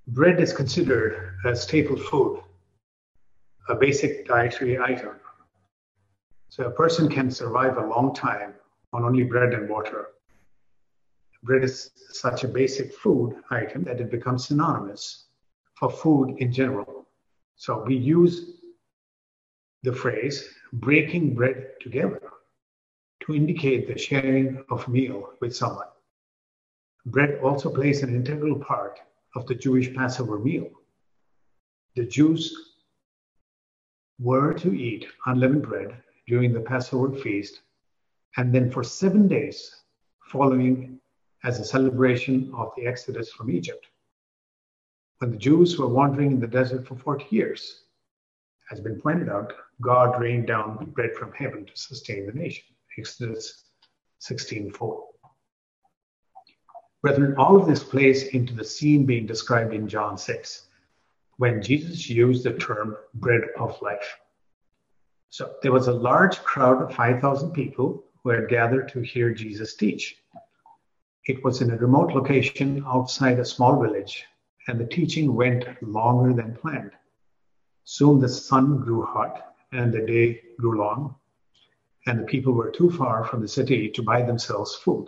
Bread is considered a staple food, a basic dietary item. So a person can survive a long time on only bread and water. Bread is such a basic food item that it becomes synonymous for food in general. So we use the phrase breaking bread together to indicate the sharing of meal with someone. Bread also plays an integral part of the Jewish Passover meal. The Jews were to eat unleavened bread during the Passover feast, and then for 7 days following as a celebration of the Exodus from Egypt. When the Jews were wandering in the desert for 40 years, as has been pointed out, God rained down bread from heaven to sustain the nation. Exodus 16:4. Brethren, all of this plays into the scene being described in John 6, when Jesus used the term bread of life. So there was a large crowd of 5,000 people who had gathered to hear Jesus teach. It was in a remote location outside a small village, and the teaching went longer than planned. Soon the sun grew hot and the day grew long, and the people were too far from the city to buy themselves food.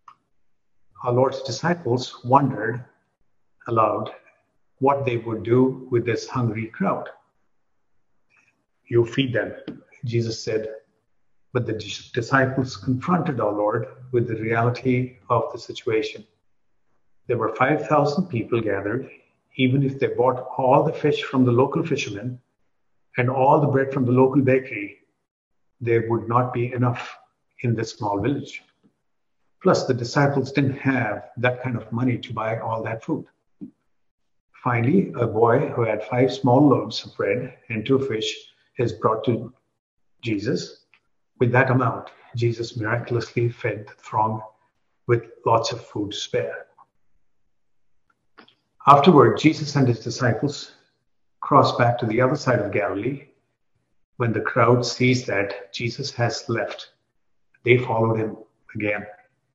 Our Lord's disciples wondered aloud what they would do with this hungry crowd. You feed them, Jesus said. But the disciples confronted our Lord with the reality of the situation. There were 5,000 people gathered. Even if they bought all the fish from the local fishermen and all the bread from the local bakery, there would not be enough in this small village. Plus, the disciples didn't have that kind of money to buy all that food. Finally, a boy who had 5 small loaves of bread and 2 fish is brought to Jesus. With that amount, Jesus miraculously fed the throng with lots of food to spare. Afterward, Jesus and his disciples crossed back to the other side of Galilee. When the crowd sees that Jesus has left, they followed him again.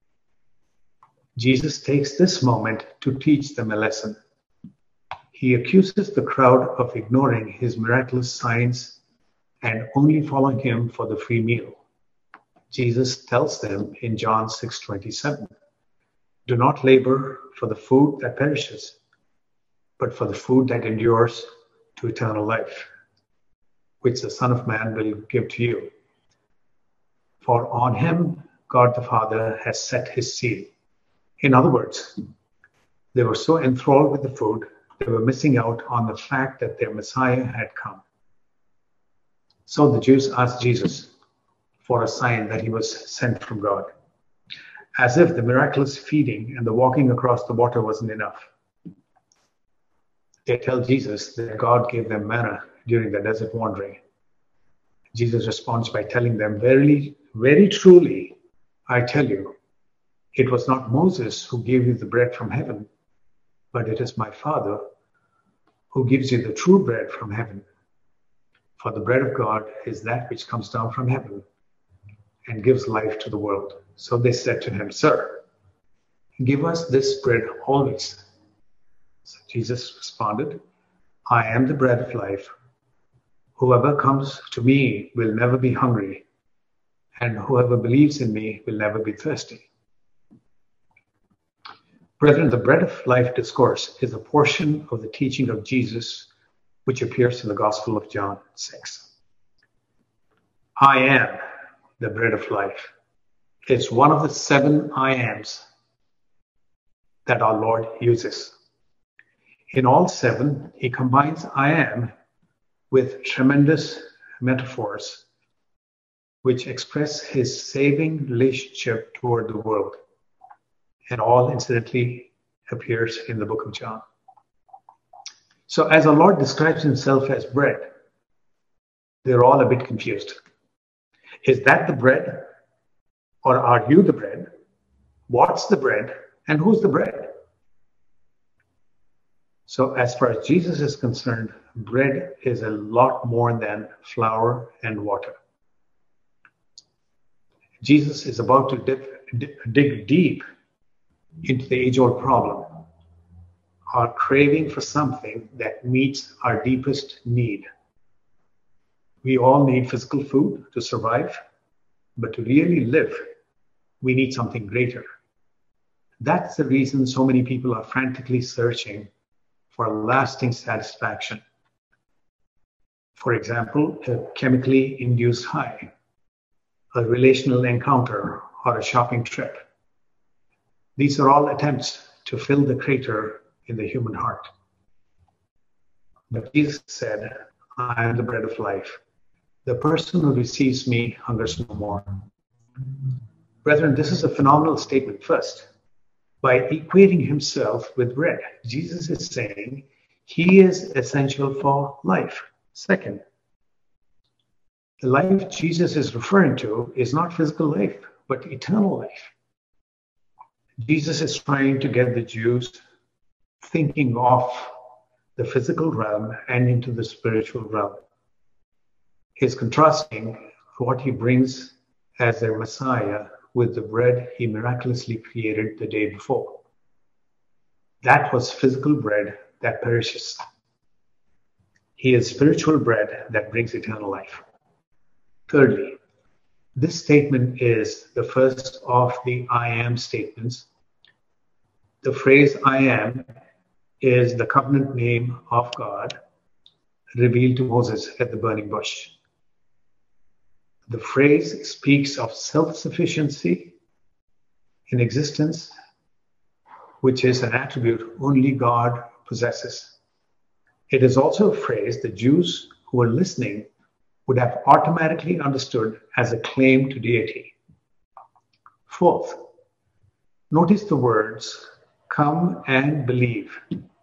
Jesus takes this moment to teach them a lesson. He accuses the crowd of ignoring his miraculous signs and only following him for the free meal. Jesus tells them in John 6:27, "Do not labor for the food that perishes, but for the food that endures to eternal life, which the Son of Man will give to you. For on him God the Father has set his seal." In other words, they were so enthralled with the food, they were missing out on the fact that their Messiah had come. So the Jews asked Jesus for a sign that he was sent from God, as if the miraculous feeding and the walking across the water wasn't enough. They tell Jesus that God gave them manna during the desert wandering. Jesus responds by telling them, "Verily, very truly, I tell you, it was not Moses who gave you the bread from heaven, but it is my Father who gives you the true bread from heaven. For the bread of God is that which comes down from heaven and gives life to the world." So they said to him, "Sir, give us this bread always." So Jesus responded, "I am the bread of life. Whoever comes to me will never be hungry, and whoever believes in me will never be thirsty." Brethren, the bread of life discourse is a portion of the teaching of Jesus which appears in the Gospel of John 6. I am the bread of life. It's one of the 7 I ams that our Lord uses. In all 7, he combines I am with tremendous metaphors which express his saving relationship toward the world. And all incidentally appears in the book of John. So as our Lord describes himself as bread, they're all a bit confused. Is that the bread? Or are you the bread? What's the bread? And who's the bread? So as far as Jesus is concerned, bread is a lot more than flour and water. Jesus is about to dig deep into the age-old problem are craving for something that meets our deepest need. We all need physical food to survive, but to really live, we need something greater. That's the reason so many people are frantically searching for lasting satisfaction. For example, a chemically induced high, a relational encounter, or a shopping trip. These are all attempts to fill the crater in the human heart. But Jesus said, I am the bread of life. The person who receives me hungers no more. Brethren, this is a phenomenal statement. First, by equating himself with bread, Jesus is saying he is essential for life. Second, the life Jesus is referring to is not physical life, but eternal life. Jesus is trying to get the Jews thinking off the physical realm and into the spiritual realm. He's contrasting what he brings as their Messiah with the bread he miraculously created the day before. That was physical bread that perishes. He is spiritual bread that brings eternal life. Thirdly, this statement is the first of the I am statements. The phrase I am is the covenant name of God revealed to Moses at the burning bush. The phrase speaks of self-sufficiency in existence, which is an attribute only God possesses. It is also a phrase the Jews who were listening would have automatically understood as a claim to deity. Fourth, notice the words, come and believe.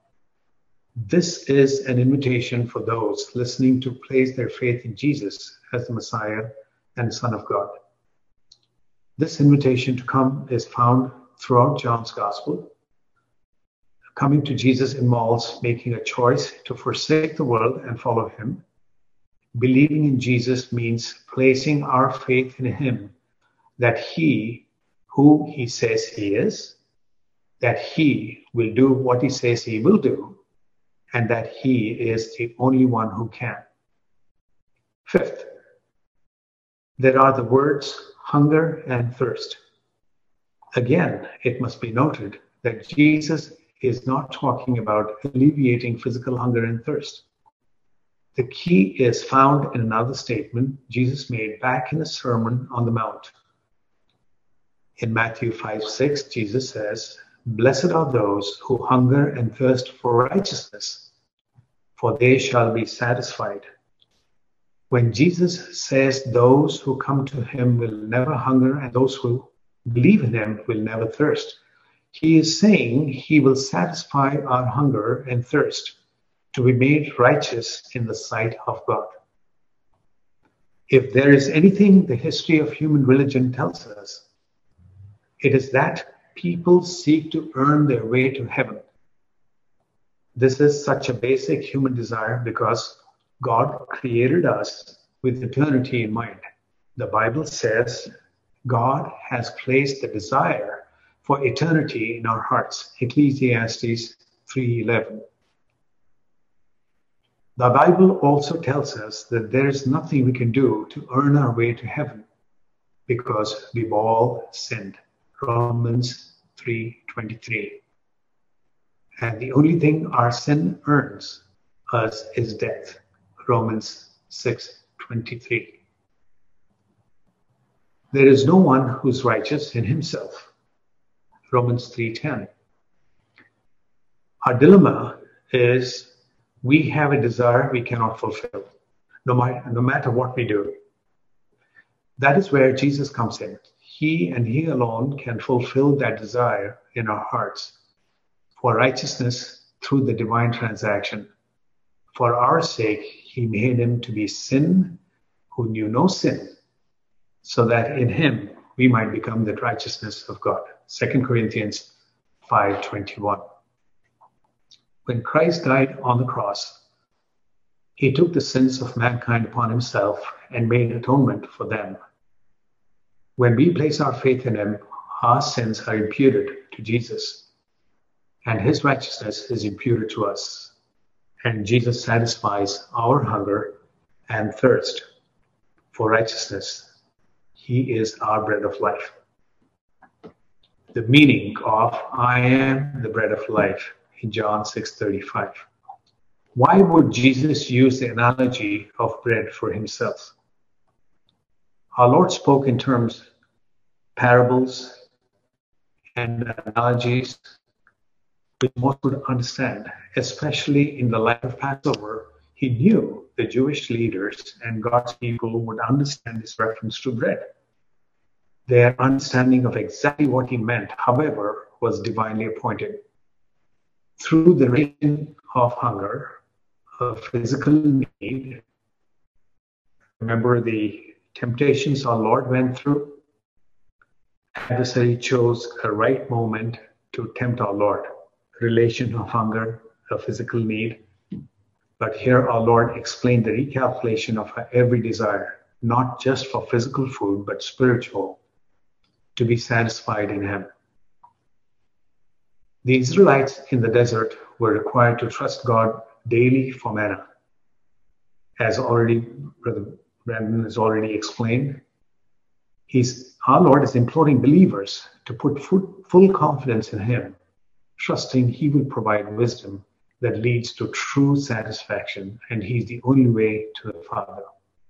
This is an invitation for those listening to place their faith in Jesus as the Messiah and Son of God. This invitation to come is found throughout John's Gospel. Coming to Jesus involves making a choice to forsake the world and follow him. Believing in Jesus means placing our faith in him, that he, who he says he is, that he will do what he says he will do, and that he is the only one who can. Fifth, there are the words hunger and thirst. Again, it must be noted that Jesus is not talking about alleviating physical hunger and thirst. The key is found in another statement Jesus made back in the Sermon on the Mount. In Matthew 5:6, Jesus says, blessed are those who hunger and thirst for righteousness, for they shall be satisfied. When Jesus says those who come to him will never hunger and those who believe in him will never thirst, he is saying he will satisfy our hunger and thirst to be made righteous in the sight of God. If there is anything the history of human religion tells us, it is that people seek to earn their way to heaven. This is such a basic human desire because God created us with eternity in mind. The Bible says God has placed the desire for eternity in our hearts. Ecclesiastes 3:11. The Bible also tells us that there is nothing we can do to earn our way to heaven because we've all sinned. Romans 3:23. And the only thing our sin earns us is death. Romans 6:23. There is no one who's righteous in himself. Romans 3:10. Our dilemma is we have a desire we cannot fulfill, no matter what we do. That is where Jesus comes in. He and he alone can fulfill that desire in our hearts for righteousness through the divine transaction. For our sake, he made him to be sin who knew no sin, so that in him we might become the righteousness of God. 2 Corinthians 5:21. When Christ died on the cross, he took the sins of mankind upon himself and made atonement for them. When we place our faith in him, our sins are imputed to Jesus. and his righteousness is imputed to us. And Jesus satisfies our hunger and thirst for righteousness. He is our bread of life. The meaning of I am the bread of life in John 6:35. Why would Jesus use the analogy of bread for himself? Our Lord spoke in terms, parables, and analogies which most would understand, especially in the light of Passover. He knew the Jewish leaders and God's people would understand this reference to bread. Their understanding of exactly what he meant, however, was divinely appointed. Through the region of hunger, a physical need, remember the temptations our Lord went through? Adversary chose a right moment to tempt our Lord. Relation of hunger, a physical need. But here our Lord explained the recalculation of our every desire, not just for physical food, but spiritual, to be satisfied in him. The Israelites in the desert were required to trust God daily for manna. As Brother Brandon has already explained, our Lord is imploring believers to put full confidence in him, trusting he will provide wisdom that leads to true satisfaction, and he's the only way to the Father.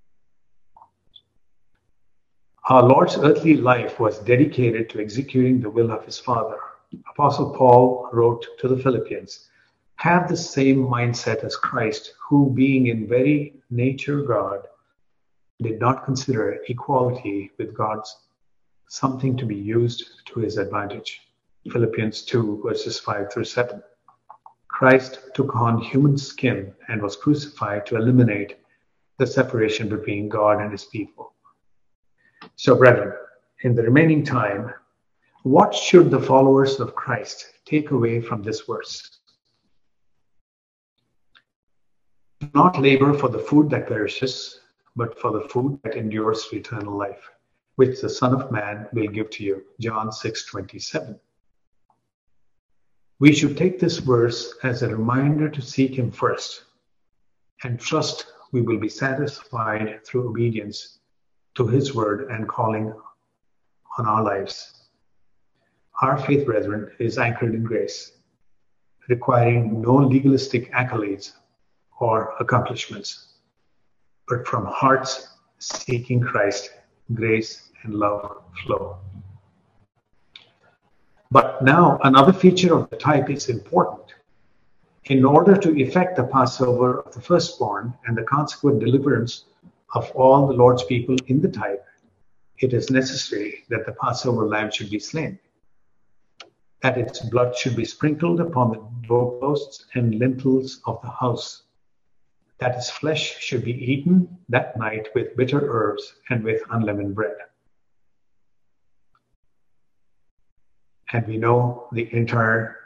Our Lord's earthly life was dedicated to executing the will of his Father. Apostle Paul wrote to the Philippians, have the same mindset as Christ, who being in very nature God, did not consider equality with God something to be used to his advantage. Philippians 2 verses 5 through 7. Christ took on human skin and was crucified to eliminate the separation between God and his people. So, brethren, in the remaining time, what should the followers of Christ take away from this verse? Do not labor for the food that perishes, but for the food that endures to eternal life, which the Son of Man will give to you. John 6:27. We should take this verse as a reminder to seek him first and trust we will be satisfied through obedience to his word and calling on our lives. Our faith, brethren, is anchored in grace, requiring no legalistic accolades or accomplishments, but from hearts seeking Christ, grace and love flow. But now another feature of the type is important. In order to effect the Passover of the firstborn and the consequent deliverance of all the Lord's people in the type, it is necessary that the Passover lamb should be slain, that its blood should be sprinkled upon the doorposts and lintels of the house, that its flesh should be eaten that night with bitter herbs and with unleavened bread. And we know the entire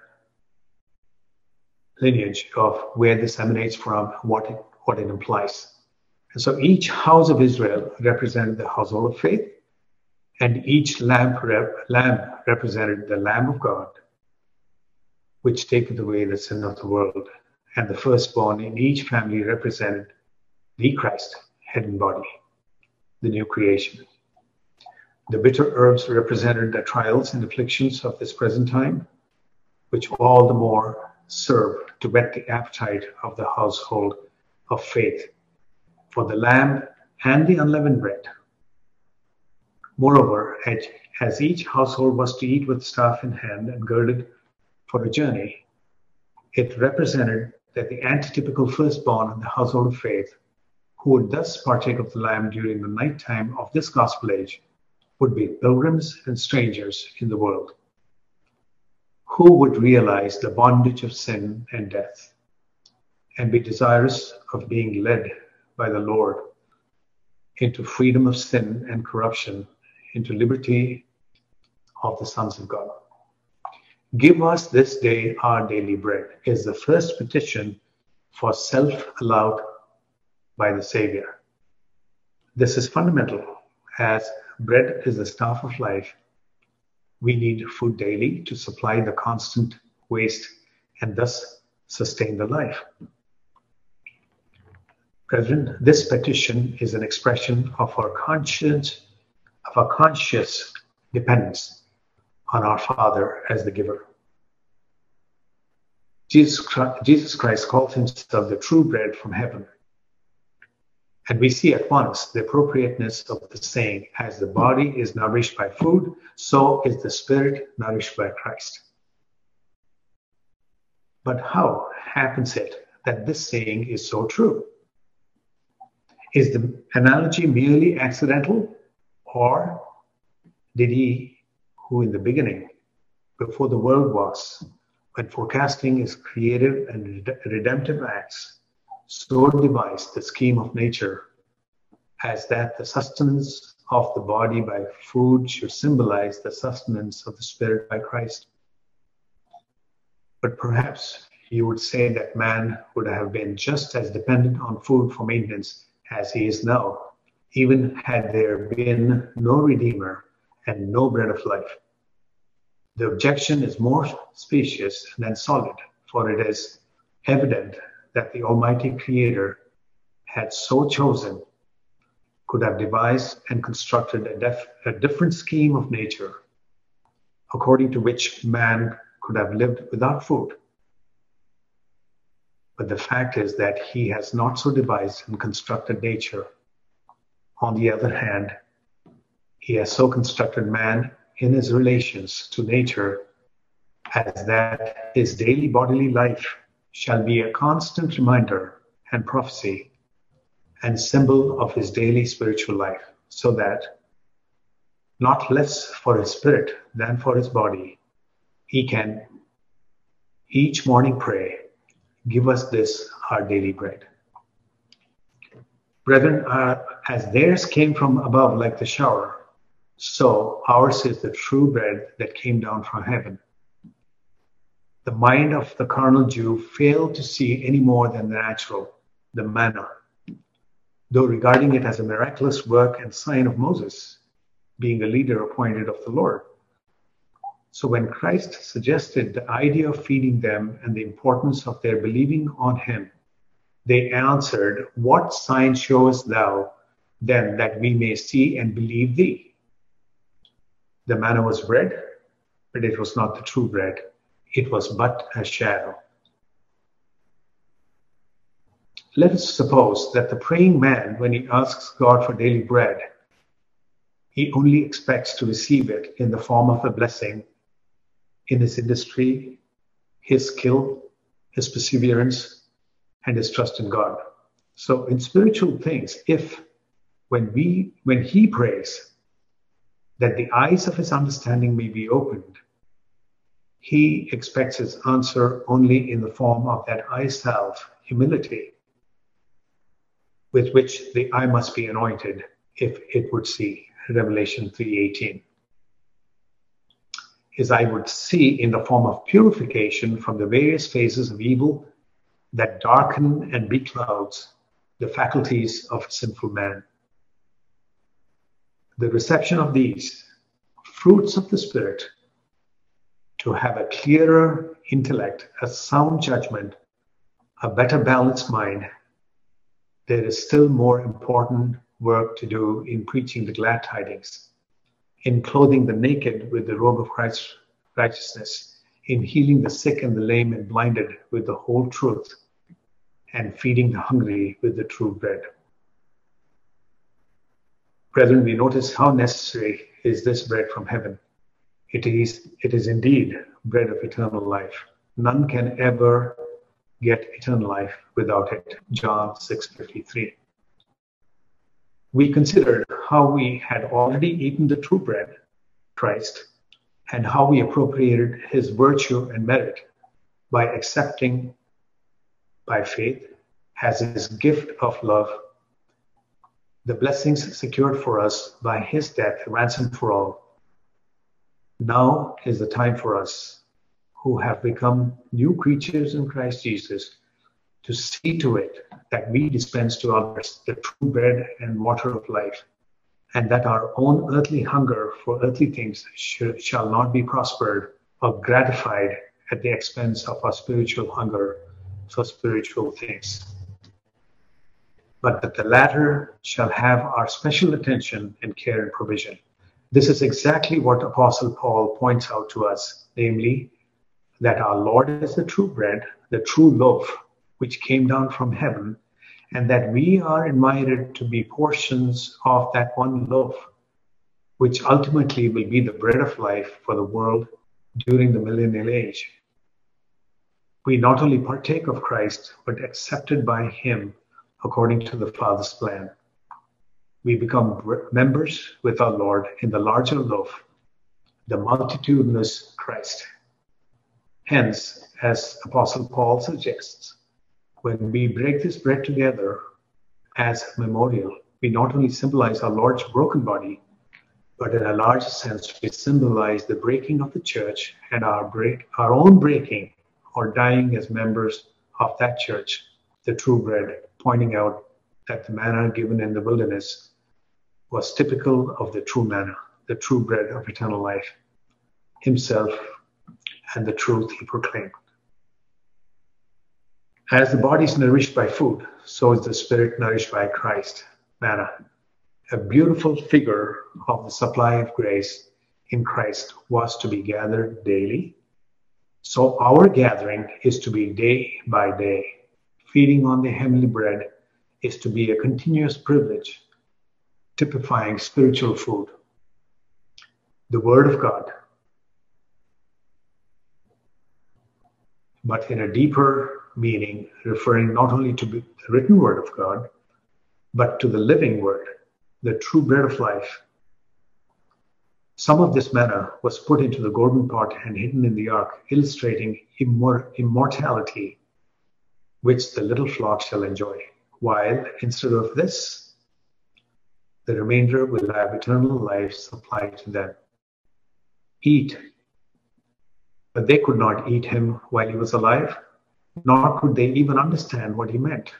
lineage of where this emanates from, what it implies. And so each house of Israel represented the household of faith, and each lamb represented the Lamb of God, which taketh away the sin of the world. And the firstborn in each family represented the Christ, head and body, the new creation. The bitter herbs represented the trials and afflictions of this present time, which all the more serve to whet the appetite of the household of faith for the lamb and the unleavened bread. Moreover, as each household was to eat with staff in hand and girded for a journey, it represented that the antitypical firstborn in the household of faith, who would thus partake of the lamb during the night time of this gospel age, would be pilgrims and strangers in the world, who would realize the bondage of sin and death and be desirous of being led by the Lord into freedom of sin and corruption, into liberty of the sons of God. Give us this day our daily bread is the first petition for self allowed by the Savior. This is fundamental, as bread is the staff of life. We need food daily to supply the constant waste and thus sustain the life. Brethren, this petition is an expression of our conscious dependence on our Father as the giver. Jesus Christ calls himself the true bread from heaven. And we see at once the appropriateness of the saying, as the body is nourished by food, so is the spirit nourished by Christ. But how happens it that this saying is so true? Is the analogy merely accidental, or did he, who in the beginning, before the world was, when forecasting his creative and redemptive acts, so devise the scheme of nature as that the sustenance of the body by food should symbolize the sustenance of the spirit by Christ? But perhaps you would say that man would have been just as dependent on food for maintenance as he is now, even had there been no Redeemer and no bread of life. The objection is more specious than solid, for it is evident that the Almighty Creator had so chosen, could have devised and constructed a different scheme of nature, according to which man could have lived without food. But the fact is that he has not so devised and constructed nature. On the other hand, he has so constructed man in his relations to nature as that his daily bodily life shall be a constant reminder and prophecy and symbol of his daily spiritual life, so that, not less for his spirit than for his body, he can each morning pray, "Give us this our daily bread." Brethren, as theirs came from above like the shower, so ours is the true bread that came down from heaven. The mind of the carnal Jew failed to see any more than the natural, the manna, though regarding it as a miraculous work and sign of Moses, being a leader appointed of the Lord. So when Christ suggested the idea of feeding them and the importance of their believing on him, they answered, "What sign showest thou then that we may see and believe thee?" The manna was bread, but it was not the true bread. It was but a shadow. Let us suppose that the praying man, when he asks God for daily bread, he only expects to receive it in the form of a blessing in his industry, his skill, his perseverance, and his trust in God. So in spiritual things, when he prays that the eyes of his understanding may be opened, he expects his answer only in the form of that eye salve, humility, with which the eye must be anointed if it would see. Revelation 3:18. His eye would see in the form of purification from the various phases of evil that darken and beclouds the faculties of sinful man. The reception of these fruits of the Spirit, to have a clearer intellect, a sound judgment, a better balanced mind, there is still more important work to do in preaching the glad tidings, in clothing the naked with the robe of Christ's righteousness, in healing the sick and the lame and blinded with the whole truth, and feeding the hungry with the true bread. Brethren, we notice how necessary is this bread from heaven. It is indeed bread of eternal life. None can ever get eternal life without it. John 6:53. We considered how we had already eaten the true bread, Christ, and how we appropriated his virtue and merit by accepting by faith as his gift of love the blessings secured for us by his death, ransom for all. Now is the time for us who have become new creatures in Christ Jesus to see to it that we dispense to others the true bread and water of life, and that our own earthly hunger for earthly things shall not be prospered or gratified at the expense of our spiritual hunger for spiritual things, but that the latter shall have our special attention and care and provision. This is exactly what Apostle Paul points out to us, namely, that our Lord is the true bread, the true loaf, which came down from heaven, and that we are invited to be portions of that one loaf, which ultimately will be the bread of life for the world during the millennial age. We not only partake of Christ, but accepted by him according to the Father's plan. We become members with our Lord in the larger loaf, the multitudinous Christ. Hence, as Apostle Paul suggests, when we break this bread together as a memorial, we not only symbolize our Lord's broken body, but in a larger sense, we symbolize the breaking of the church and our own breaking or dying as members of that church, the true bread, pointing out that the manna given in the wilderness was typical of the true manna, the true bread of eternal life, himself and the truth he proclaimed. As the body is nourished by food, so is the spirit nourished by Christ, manna, a beautiful figure of the supply of grace in Christ was to be gathered daily. So our gathering is to be day by day. Feeding on the heavenly bread is to be a continuous privilege, typifying spiritual food, the Word of God, but in a deeper meaning, referring not only to the written Word of God, but to the living Word, the true bread of life. Some of this manna was put into the golden pot and hidden in the ark, illustrating immortality, which the little flock shall enjoy, while instead of this, the remainder will have eternal life supplied to them. Eat. But they could not eat him while he was alive, nor could they even understand what he meant.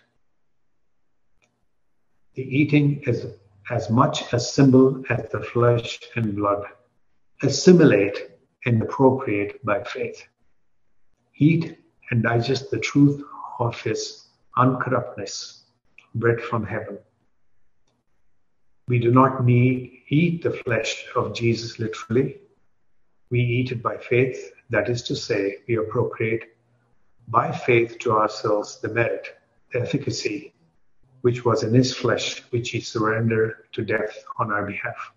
The eating is as much a symbol as the flesh and blood. Assimilate and appropriate by faith. Eat and digest the truth of his uncorruptness, bread from heaven. We do not eat the flesh of Jesus literally. We eat it by faith, that is to say, we appropriate by faith to ourselves the merit, the efficacy, which was in his flesh, which he surrendered to death on our behalf.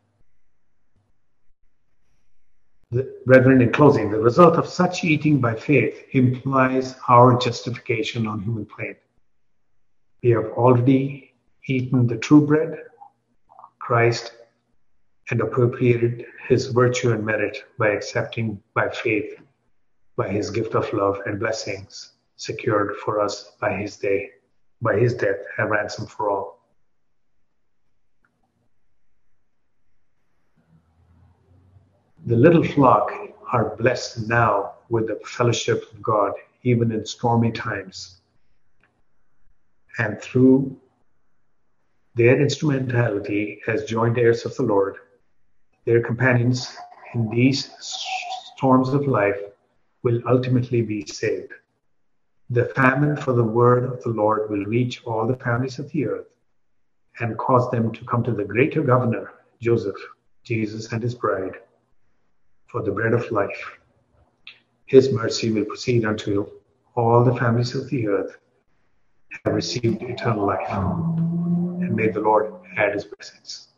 Brethren, in closing, the result of such eating by faith implies our justification on human plane. We have already eaten the true bread, Christ, and appropriated his virtue and merit by accepting by faith, by his gift of love and blessings secured for us by his death, a ransom for all. The little flock are blessed now with the fellowship of God, even in stormy times. And through their instrumentality as joint heirs of the Lord, their companions in these storms of life will ultimately be saved. The famine for the word of the Lord will reach all the families of the earth and cause them to come to the greater governor, Joseph, Jesus and his bride, for the bread of life. His mercy will proceed until all the families of the earth have received eternal life. And may the Lord add his blessings.